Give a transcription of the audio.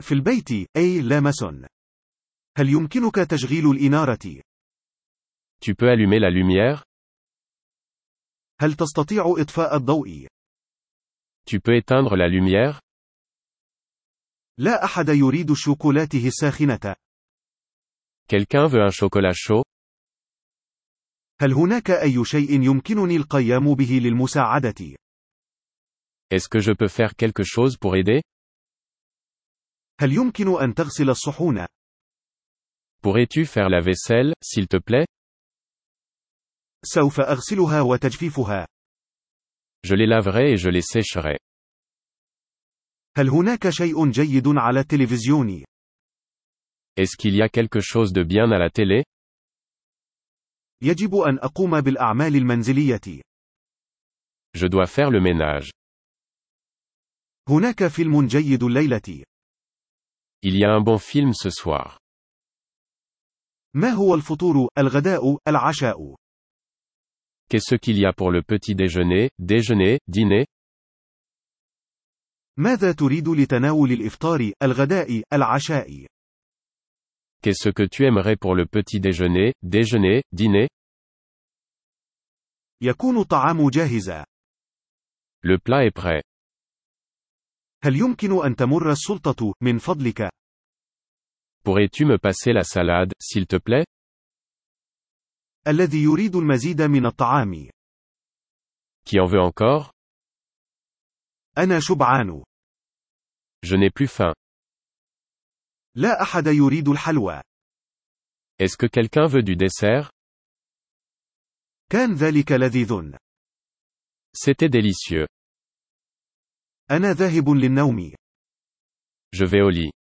في البيت، أي لامس. هل يمكنك تشغيل الإنارة؟ Tu peux allumer la lumière? هل تستطيع إطفاء الضوء؟ Tu peux éteindre la lumière? لا أحد يريد الشوكولاتة الساخنة. Quelqu'un veut un chocolat chaud? هل هناك أي شيء يمكنني القيام به للمساعدة؟ Est-ce que je peux faire quelque chose pour aider? هل يمكن أن تغسل الصحون؟ Pourrais-tu faire la vaisselle, s'il te plaît? سوف أغسلها وتجفيفها. Je les laverai et je les sécherai. هل هناك شيء جيد على التلفزيون؟ Est-ce qu'il y a quelque chose de bien à la télé? يجب أن أقوم بالأعمال المنزلية. Je dois faire le ménage. هناك فيلم جيد الليلة. Il y a un bon film ce soir. ما هو الفطور، الغداء، العشاء؟ Qu'est-ce qu'il y a pour le petit déjeuner, déjeuner, dîner? ماذا تريد لتناول الإفطار، الغداء، العشاء؟ Qu'est-ce que tu aimerais pour le petit déjeuner, déjeuner, dîner? يكون الطعام جاهزا. Le plat est prêt. هل يمكن أن تمر السلطة، من فضلك؟ Pourrais-tu me passer la salade, s'il te plaît? الذي يريد المزيد من الطعام. Qui en veut encore? أنا شبعان. Je n'ai plus faim. لا أحد يريد الحلوى. Est-ce que quelqu'un veut du dessert? كان ذلك لذيذ. C'était délicieux. أنا ذاهب للنوم. Je vais au lit.